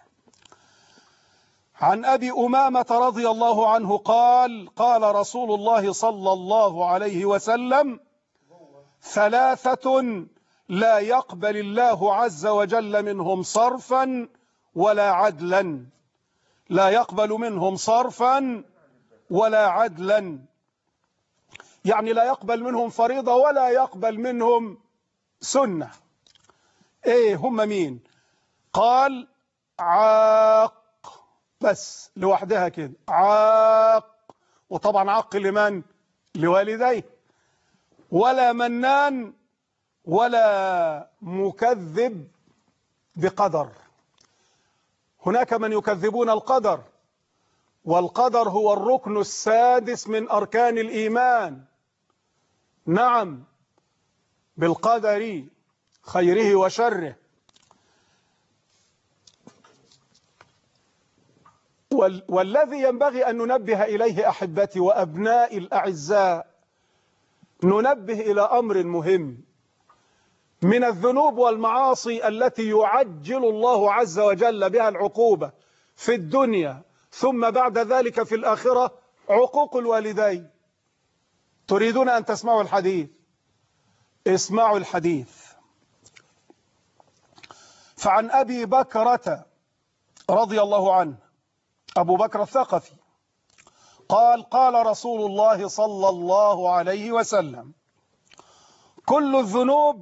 عن أبي أمامة رضي الله عنه قال: قال رسول الله صلى الله عليه وسلم: ثلاثة لا يقبل الله عز وجل منهم صرفا ولا عدلا. لا يقبل منهم صرفا ولا عدلا، يعني لا يقبل منهم فريضة ولا يقبل منهم سنة. ايه هم مين؟ قال: عاق، بس لوحدها كده، عاق. وطبعا عاق لمن؟ لوالديه. ولا منان ولا مكذب بقدر. هناك من يكذبون القدر، والقدر هو الركن السادس من أركان الإيمان. نعم، بالقدر خيره وشره. والذي ينبغي أن ننبه إليه أحبتي وأبنائي الأعزاء، ننبه إلى أمر مهم من الذنوب والمعاصي التي يعجل الله عز وجل بها العقوبة في الدنيا ثم بعد ذلك في الآخرة: عقوق الوالدين. تريدون أن تسمعوا الحديث؟ اسمعوا الحديث. فعن أبي بكرة رضي الله عنه، أبو بكر الثقفي، قال: قال رسول الله صلى الله عليه وسلم: كل الذنوب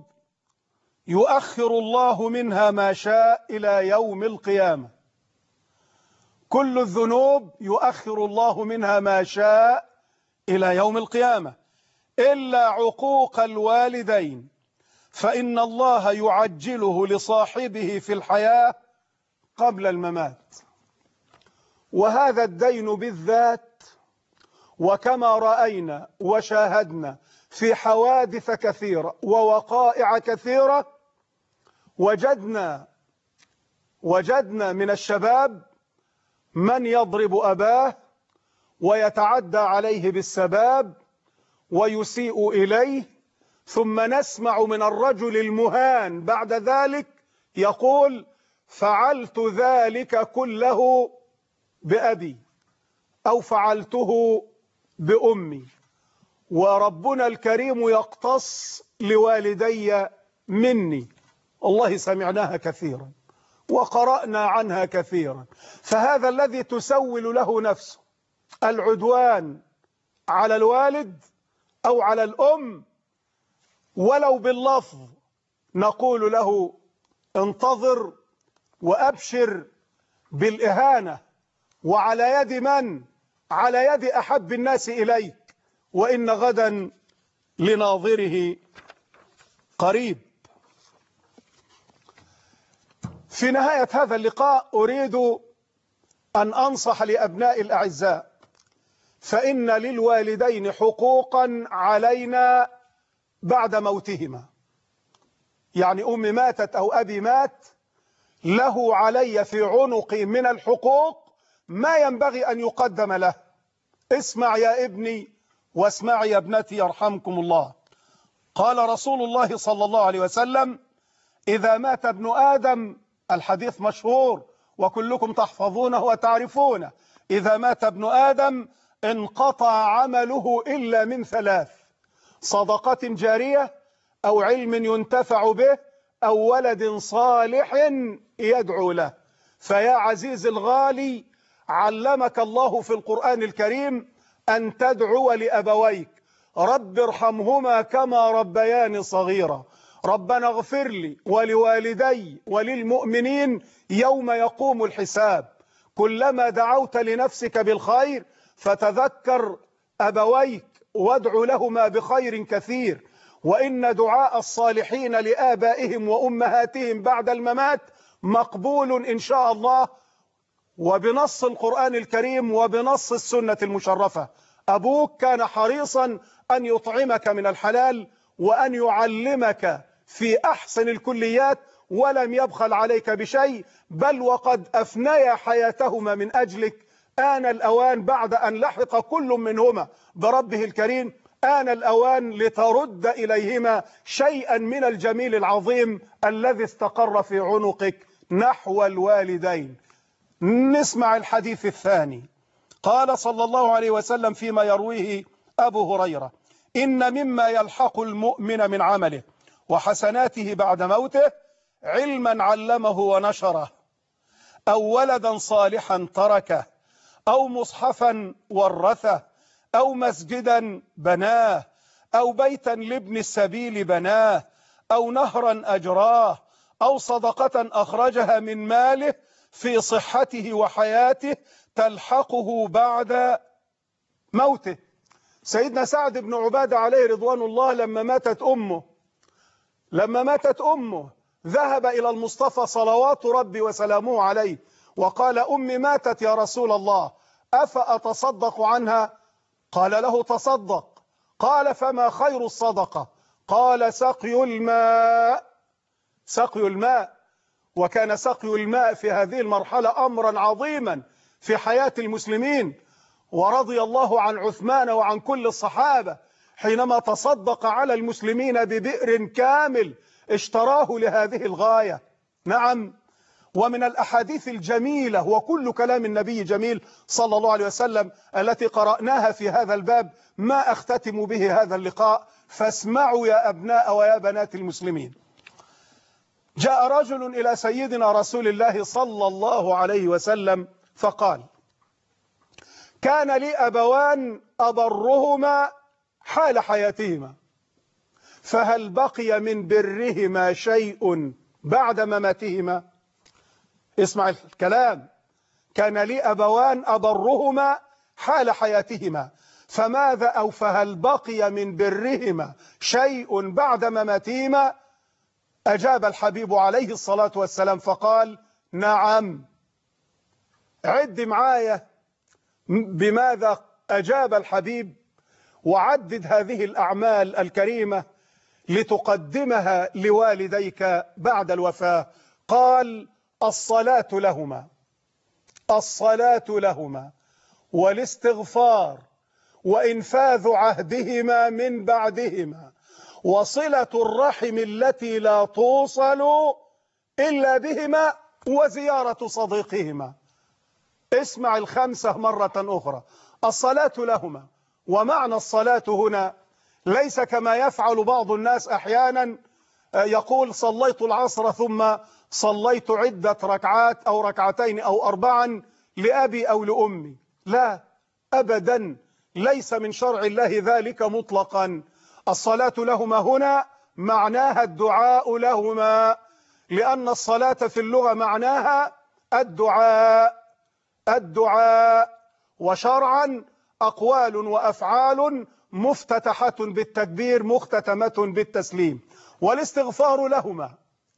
يؤخر الله منها ما شاء إلى يوم القيامة. كل الذنوب يؤخر الله منها ما شاء إلى يوم القيامة إلا عقوق الوالدين، فإن الله يعجله لصاحبه في الحياة قبل الممات. وهذا الدين بالذات، وكما رأينا وشاهدنا في حوادث كثيرة ووقائع كثيرة، وجدنا من الشباب من يضرب أباه ويتعدى عليه بالسباب ويسيء إليه، ثم نسمع من الرجل المهان بعد ذلك يقول: فعلت ذلك كله بأبي أو فعلته بأمي. وربنا الكريم يقتص لوالدي مني. والله سمعناها كثيرا وقرأنا عنها كثيرا. فهذا الذي تسول له نفسه العدوان على الوالد أو على الأم ولو باللفظ، نقول له: انتظر وأبشر بالإهانة، وعلى يد من؟ على يد أحب الناس إليك، وإن غدا لناظره قريب. في نهاية هذا اللقاء أريد أن أنصح لأبناء الأعزاء، فإن للوالدين حقوقا علينا بعد موتهما. يعني أمي ماتت أو أبي مات، له علي في عنقي من الحقوق ما ينبغي أن يقدم له. اسمع يا ابني واسمع يا ابنتي يرحمكم الله. قال رسول الله صلى الله عليه وسلم: إذا مات ابن آدم، الحديث مشهور وكلكم تحفظونه وتعرفونه، إذا مات ابن آدم انقطع عمله إلا من ثلاث: صدقة جارية، أو علم ينتفع به، أو ولد صالح يدعو له. فيا عزيز الغالي، علمك الله في القرآن الكريم أن تدعو لأبويك: رب ارحمهما كما ربياني صغيرا، ربنا اغفر لي ولوالدي وللمؤمنين يوم يقوم الحساب. كلما دعوت لنفسك بالخير فتذكر أبويك وادع لهما بخير كثير، وإن دعاء الصالحين لآبائهم وأمهاتهم بعد الممات مقبول إن شاء الله، وبنص القرآن الكريم وبنص السنة المشرفة. أبوك كان حريصا أن يطعمك من الحلال وأن يعلمك في أحسن الكليات، ولم يبخل عليك بشيء، بل وقد أفنيا حياتهما من أجلك. آن الأوان بعد أن لحق كل منهما بربه الكريم، آن الأوان لترد إليهما شيئا من الجميل العظيم الذي استقر في عنقك نحو الوالدين. نسمع الحديث الثاني. قال صلى الله عليه وسلم فيما يرويه أبو هريرة: إن مما يلحق المؤمن من عمله وحسناته بعد موته علما علمه ونشره، أو ولدا صالحا تركه، أو مصحفا ورثه، أو مسجدا بناه، أو بيتا لابن السبيل بناه، أو نهرا أجراه، أو صدقة أخرجها من ماله في صحته وحياته تلحقه بعد موته. سيدنا سعد بن عبادة عليه رضوان الله لما ماتت أمه ذهب إلى المصطفى صلوات ربي وسلامه عليه وقال: أمي ماتت يا رسول الله، أفأتصدق عنها؟ قال له: تصدق. قال: فما خير الصدقة؟ قال: سقي الماء. سقي الماء. وكان سقي الماء في هذه المرحلة أمرا عظيما في حياة المسلمين. ورضي الله عن عثمان وعن كل الصحابة حينما تصدق على المسلمين ببئر كامل اشتراه لهذه الغاية. نعم. ومن الأحاديث الجميلة، وكل كلام النبي جميل صلى الله عليه وسلم، التي قرأناها في هذا الباب، ما أختتم به هذا اللقاء، فاسمعوا يا أبناء ويا بنات المسلمين. جاء رجل إلى سيدنا رسول الله صلى الله عليه وسلم فقال: كان لي أبوان أبرهما حال حياتهما، فهل بقي من برهما شيء بعد مماتهما؟ اسمع الكلام. كان لي أبوان أبرهما حال حياتهما، فماذا أو فهل بقي من برهما شيء بعد مماتهما؟ أجاب الحبيب عليه الصلاة والسلام فقال نعم. عد معايا بماذا أجاب الحبيب، وعدد هذه الأعمال الكريمة لتقدمها لوالديك بعد الوفاة. قال الصلاة لهما، الصلاة لهما والاستغفار وإنفاذ عهدهما من بعدهما وصلة الرحم التي لا توصل إلا بهما وزيارة صديقهما. اسمع الخمسة مرة أخرى. الصلاة لهما، ومعنى الصلاة هنا ليس كما يفعل بعض الناس أحيانا، يقول صليت العصر ثم صليت عدة ركعات أو ركعتين أو أربعا لأبي أو لأمي. لا أبدا، ليس من شرع الله ذلك مطلقا. الصلاة لهما هنا معناها الدعاء لهما، لأن الصلاة في اللغة معناها الدعاء. الدعاء، وشرعا أقوال وأفعال مفتتحة بالتكبير مختتمة بالتسليم. والاستغفار لهما،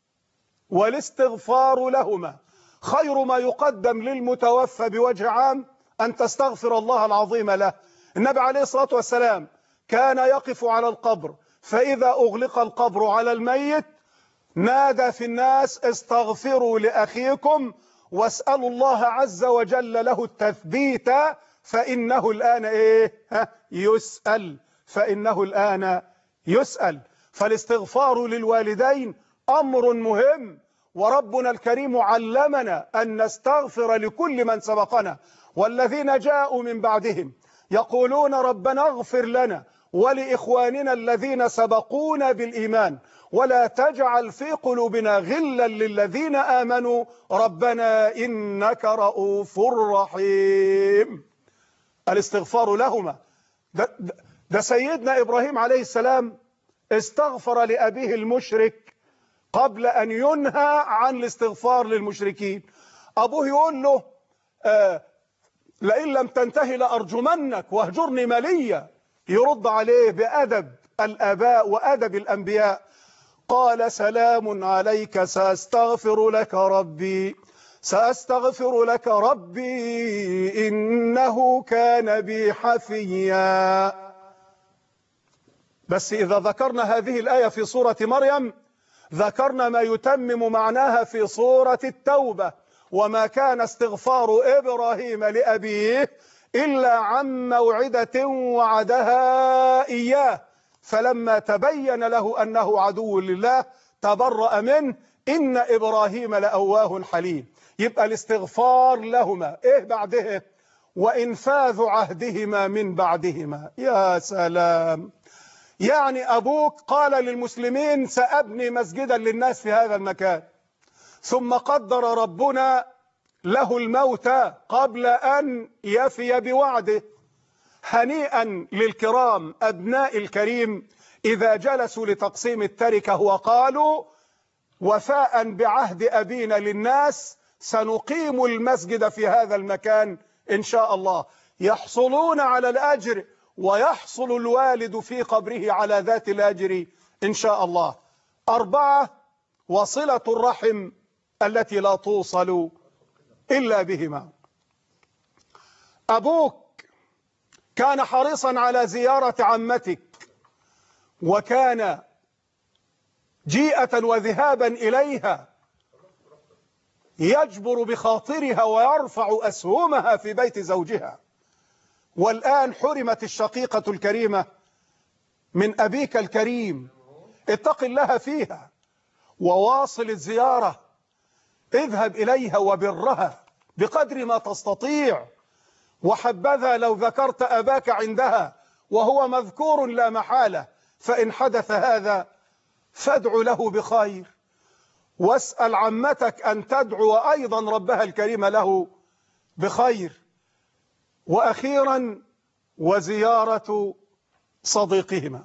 والاستغفار لهما خير ما يقدم للمتوفى بوجه عام أن تستغفر الله العظيم له. النبي عليه الصلاة والسلام كان يقف على القبر، فإذا أغلق القبر على الميت نادى في الناس استغفروا لأخيكم واسألوا الله عز وجل له التثبيت فإنه الآن يسأل، فإنه الآن يسأل. فالاستغفار للوالدين أمر مهم، وربنا الكريم علمنا أن نستغفر لكل من سبقنا والذين جاءوا من بعدهم، يقولون ربنا اغفر لنا ولإخواننا الذين سبقونا بالإيمان ولا تجعل في قلوبنا غلا للذين آمنوا ربنا إنك رؤوف رحيم. الاستغفار لهما. ده سيدنا إبراهيم عليه السلام استغفر لأبيه المشرك قبل أن ينهى عن الاستغفار للمشركين. أبوه يقول له لئن لم تنتهي لأرجمنك واهجرني مليا. يرد عليه بأدب الآباء وأدب الأنبياء، قال سلام عليك سأستغفر لك ربي، سأستغفر لك ربي إنه كان بي حفيا. بس إذا ذكرنا هذه الآية في سورة مريم ذكرنا ما يتمم معناها في سورة التوبة، وما كان استغفار إبراهيم لأبيه إلا عن موعدة وعدها إياه فلما تبين له أنه عدو لله تبرأ منه إن إبراهيم لأواه حليم. يبقى الاستغفار لهما إيه بعده؟ وإنفاذ عهدهما من بعدهما. يا سلام، يعني أبوك قال للمسلمين سأبني مسجدا للناس في هذا المكان، ثم قدر ربنا له الموت قبل أن يفي بوعده. هنيئا للكرام أبناء الكريم إذا جلسوا لتقسيم التركة وقالوا وفاء بعهد أبينا للناس سنقيم المسجد في هذا المكان إن شاء الله، يحصلون على الأجر ويحصل الوالد في قبره على ذات الأجر إن شاء الله. 4 وصلة الرحم التي لا توصل إلا بهما. أبوك كان حريصا على زيارة عمتك، وكان جيئة وذهابا إليها يجبر بخاطرها ويرفع أسهمها في بيت زوجها، والآن حرمت الشقيقة الكريمة من أبيك الكريم. اتق الله فيها وواصل الزيارة، اذهب إليها وبرها بقدر ما تستطيع. وحبذا لو ذكرت أباك عندها وهو مذكور لا محالة، فإن حدث هذا فادع له بخير، واسأل عمتك أن تدعو أيضا ربها الكريم له بخير. وأخيرا وزيارة صديقهما،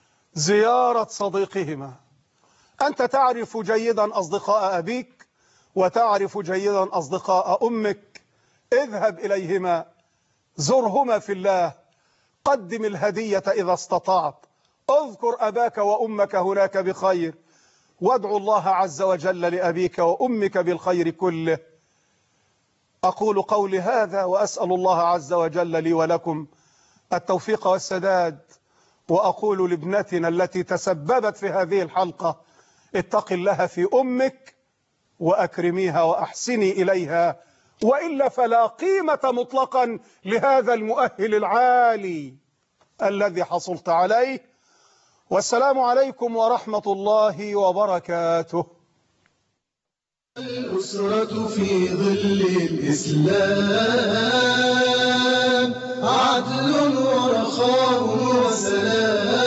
زيارة صديقهما. أنت تعرف جيدا أصدقاء أبيك وتعرف جيدا أصدقاء أمك، اذهب إليهما، زرهما في الله، قدم الهدية إذا استطعت، اذكر أباك وأمك هناك بخير، وادعو الله عز وجل لأبيك وأمك بالخير كله. أقول قولي هذا وأسأل الله عز وجل لي ولكم التوفيق والسداد، وأقول لابنتنا التي تسببت في هذه الحلقة: اتق الله في أمك وأكرميها وأحسني إليها، وإلا فلا قيمة مطلقا لهذا المؤهل العالي الذي حصلت عليه. والسلام عليكم ورحمة الله وبركاته. الأسرة في ظل الإسلام عدل ورخاء وسلام.